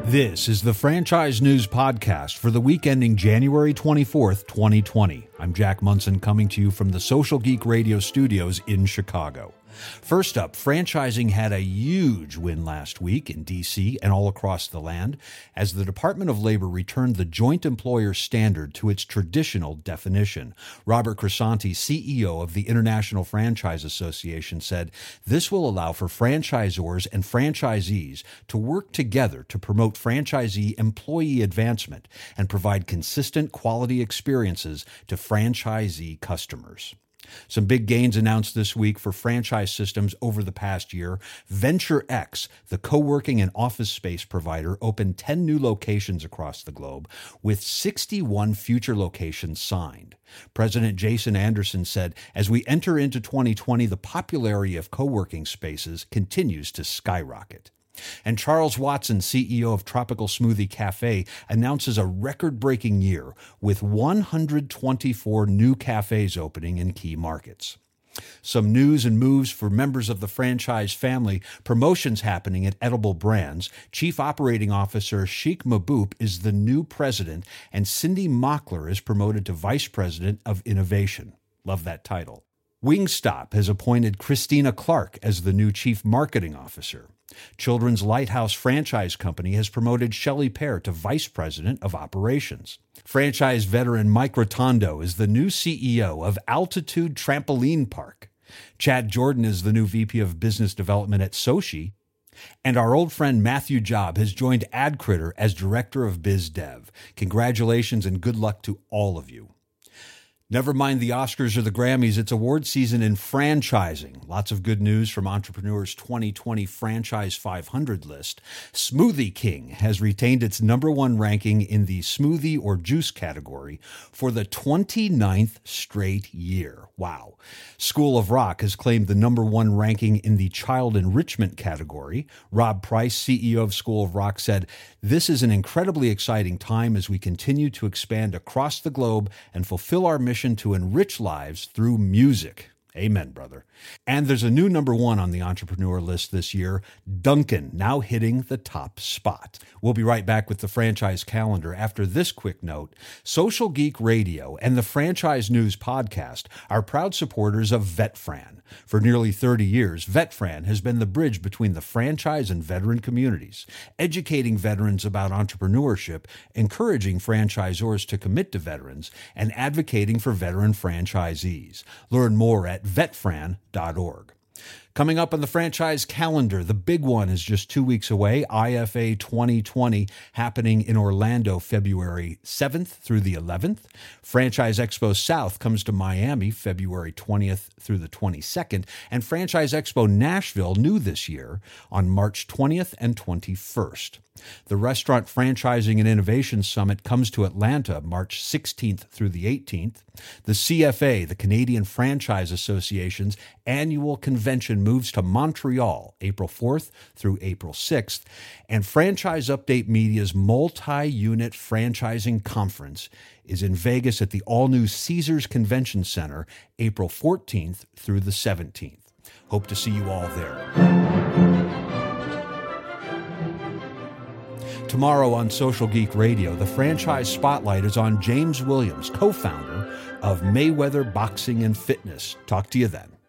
This is the Franchise News Podcast for the week ending January 24th, 2020. I'm Jack Munson coming to you from the Social Geek Radio studios in Chicago. First up, franchising had a huge win last week in D.C. and all across the land as the Department of Labor returned the joint employer standard to its traditional definition. Robert Crisanti, CEO of the International Franchise Association, said this will allow for franchisors and franchisees to work together to promote franchisee employee advancement and provide consistent quality experiences to franchisee customers. Some big gains announced this week for franchise systems over the past year. VentureX, the co-working and office space provider, opened 10 new locations across the globe, with 61 future locations signed. President Jason Anderson said, as we enter into 2020, the popularity of co-working spaces continues to skyrocket. And Charles Watson, CEO of Tropical Smoothie Cafe, announces a record-breaking year with 124 new cafes opening in key markets. Some news and moves for members of the franchise family. Promotions happening at Edible Brands. Chief Operating Officer Sheikh Maboop is the new president, and Cindy Mockler is promoted to Vice President of Innovation. Love that title. Wingstop has appointed Christina Clark as the new Chief Marketing Officer. Children's Lighthouse Franchise Company has promoted Shelley Pear to Vice President of Operations. Franchise veteran Mike Rotondo is the new CEO of Altitude Trampoline Park. Chad Jordan is the new VP of Business Development at Sochi. And our old friend Matthew Job has joined AdCritter as Director of Biz Dev. Congratulations and good luck to all of you. Never mind the Oscars or the Grammys, it's award season in franchising. Lots of good news from Entrepreneur's 2020 Franchise 500 list. Smoothie King has retained its #1 ranking in the smoothie or juice category for the 29th straight year. Wow. School of Rock has claimed the #1 ranking in the child enrichment category. Rob Price, CEO of School of Rock, said, "This is an incredibly exciting time as we continue to expand across the globe and fulfill our mission to enrich lives through music." Amen, brother. And there's a new #1 on the Entrepreneur list this year, Dunkin', now hitting the top spot. We'll be right back with the franchise calendar after this quick note. Social Geek Radio and the Franchise News Podcast are proud supporters of VetFran. For nearly 30 years, VetFran has been the bridge between the franchise and veteran communities, educating veterans about entrepreneurship, encouraging franchisors to commit to veterans, and advocating for veteran franchisees. Learn more at vetfran.org. Coming up on the franchise calendar, the big one is just 2 weeks away, IFA 2020, happening in Orlando February 7th through the 11th. Franchise Expo South comes to Miami February 20th through the 22nd, and Franchise Expo Nashville, new this year, on March 20th and 21st. The Restaurant Franchising and Innovation Summit comes to Atlanta March 16th through the 18th. The CFA, the Canadian Franchise Association's annual convention, moves to Montreal April 4th through April 6th. And Franchise Update Media's multi-unit franchising conference is in Vegas at the all-new Caesars Convention Center April 14th through the 17th. Hope to see you all there. Tomorrow on Social Geek Radio, the Franchise Spotlight is on James Williams, co-founder of Mayweather Boxing and Fitness. Talk to you then.